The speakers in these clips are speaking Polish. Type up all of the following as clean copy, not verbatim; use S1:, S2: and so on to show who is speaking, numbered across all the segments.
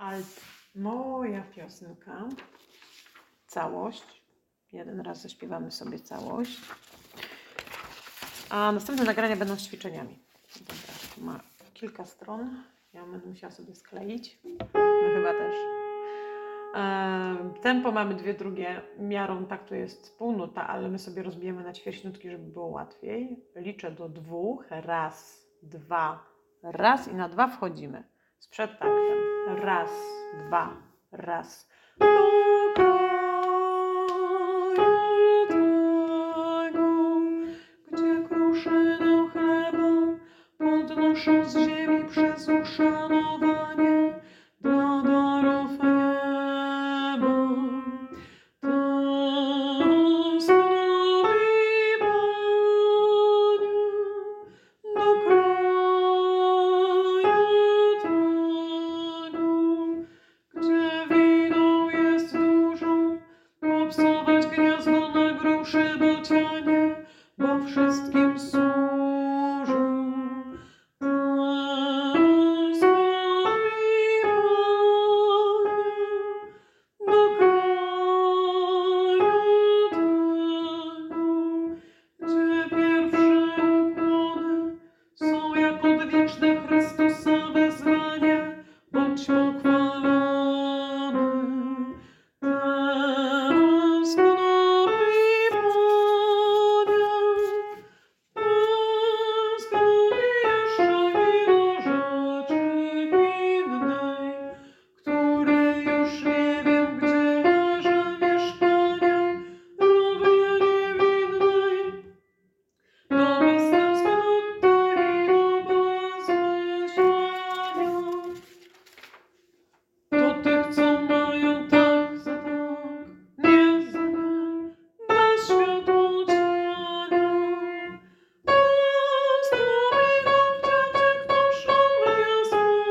S1: Alt. Moja piosenka. Całość. Jeden raz zaśpiewamy sobie całość. A następne nagrania będą z ćwiczeniami. Dobra, ma kilka stron. Ja będę musiała sobie skleić. No chyba też. Tempo mamy 2/2 miarą, tak to jest półnuta, ale my sobie rozbijemy na ćwierćnutki, żeby było łatwiej. Liczę do 2. Raz, 2, raz i na 2 wchodzimy. Z przedtaktem. Raz, 2, raz. Do kraju tego, gdzie kruszyną chleba podnoszą z ziemi przez uszanowanie dla darów nieba. Tam stoi Panie, do kraju Twego, gdzie winą jest dużo, obsuwać gniazdo na gruszy bocianie, bo wszystkim służą. Tam stoi Panie, do kraju Twego, gdzie pierwsze ukłony są jak odwieczne Chrystusa wezwanie, bądź pochwalony. Tam stoi Panie, tam stoi jeszcze wiele rzeczy innej, które już nie wiem, gdzie leży mieszkanie równie niewinnej. Do występ sknutej i do bezmyślenia. Do tych, co mają tak za tak, nie za nie, bez światło cienia. Tam stoi wdzięczy, kto szanuje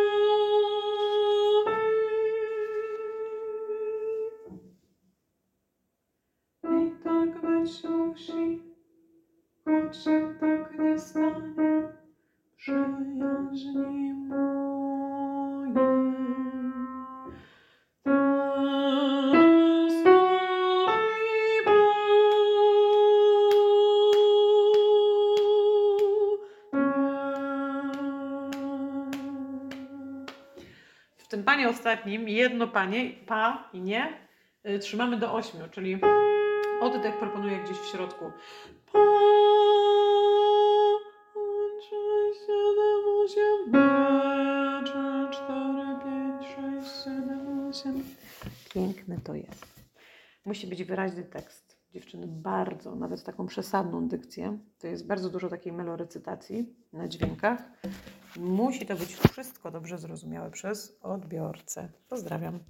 S1: swoich. I tak być musi, choć się tak nie stanie, przyjaźni mojej. Tam stoi W tym panie ostatnim jedno panie, pa i nie, trzymamy do 8, czyli oddech proponuję gdzieś w środku. Pa, 6, 7, 8, nie, 3, 4, 5, 6, 7, 8. Piękne to jest. Musi być wyraźny tekst. Dziewczyny bardzo, nawet taką przesadną dykcję. To jest bardzo dużo takiej melorecytacji na dźwiękach. Musi to być wszystko dobrze zrozumiałe przez odbiorcę. Pozdrawiam.